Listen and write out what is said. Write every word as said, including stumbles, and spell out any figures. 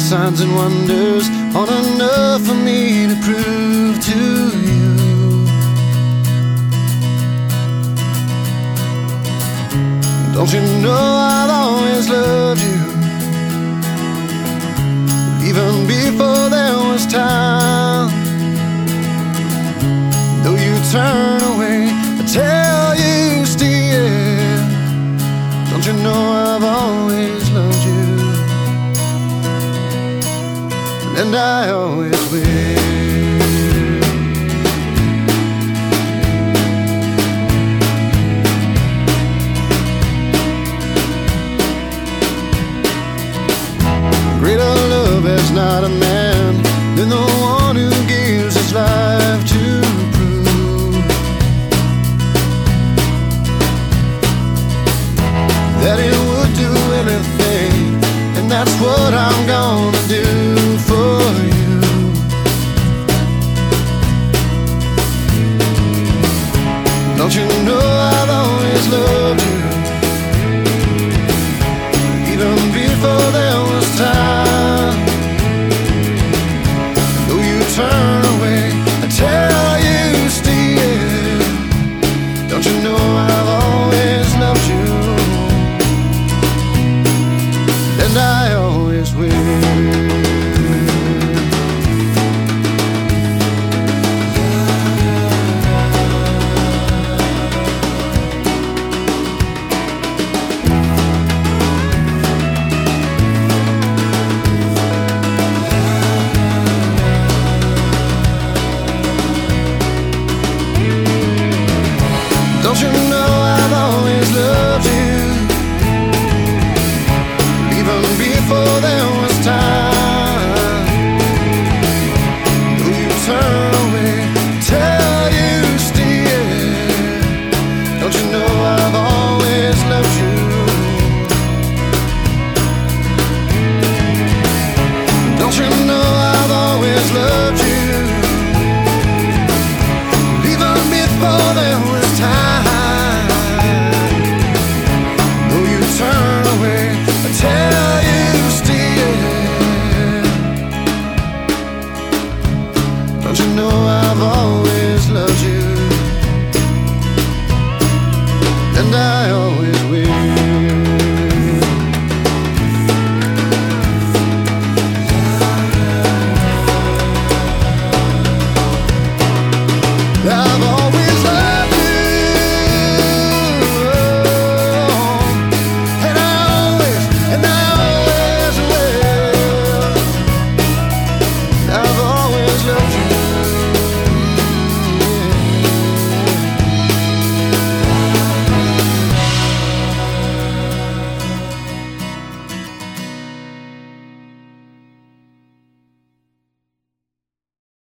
signs and wonders aren't enough for me to prove to you. Don't you know I've always loved you, even before there was time. Though you turn away, I tell you still, don't you know I've always loved you, and I always will. Greater love has not a man than the one who gives his life to prove that he would do anything, and that's what I'm gonna do for you. Don't you know I've always loved you, even before there was time. Though you turn away, I tell you still, don't you know I've always loved you, and I always will. Don't you know I've always loved